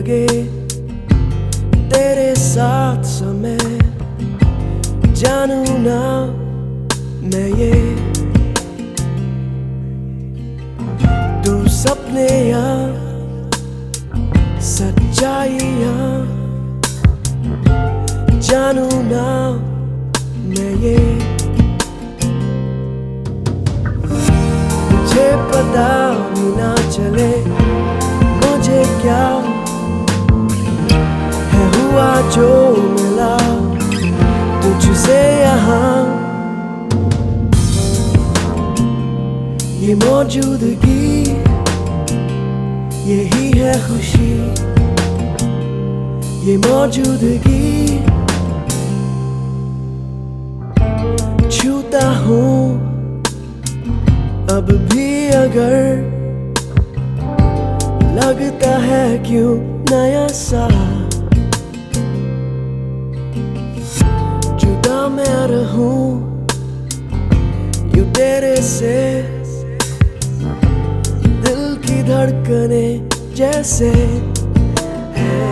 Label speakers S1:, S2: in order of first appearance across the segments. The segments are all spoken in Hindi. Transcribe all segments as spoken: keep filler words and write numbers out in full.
S1: लगे तेरे साथ समय, जानू ना मैं ये तू सपने या सच्चाइयां, जानू ना मैं ये मुझे पता भी ना चले मुझे क्या है हुआ जो मिला तुझसे यहाँ। ये मौजूदगी यही है खुशी, ये मौजूदगी छूता हूँ अब भी अगर लगता है क्यों नया सा, जुदा मैं रहूं यूं तेरे से, दिल की धड़कने जैसे है।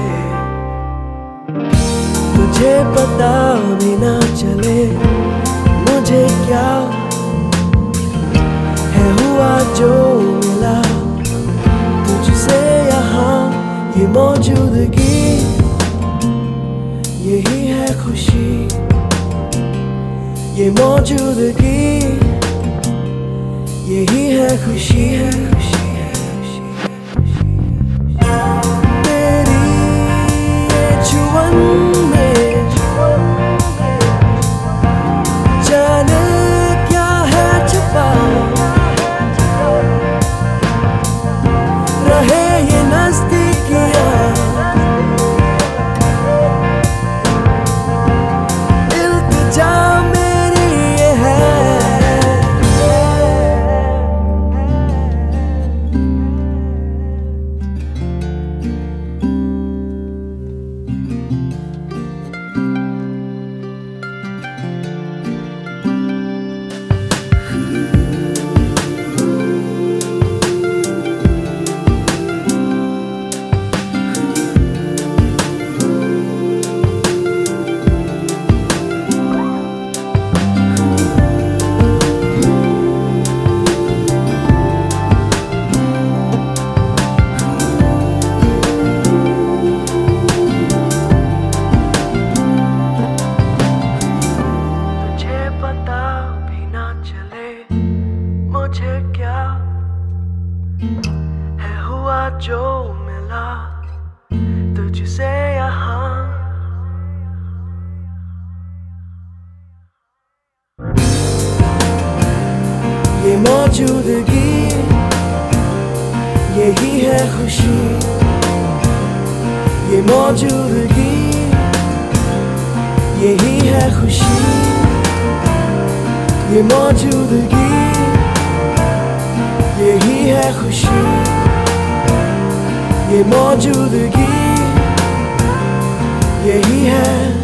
S1: तुझे पता भी ना चले मुझे क्या है हुआ जो मिला तुझसे यहाँ। ये मौजूदगी यही है खुशी, ये मौजूदगी यही है खुशी है खुशी है खुशी है। तेरी ये जुबान में जाने क्या है छुपा, रहे ये नजदीकियां इल्तिजा मेरी ये है। मुझे क्या है हुआ जो मिला तुझसे यहाँ। ये मौजूदगी यही है खुशी, ये मौजूदगी यही है खुशी, ये मौजूदगी यही है खुशी, ये मौजूदगी यही है।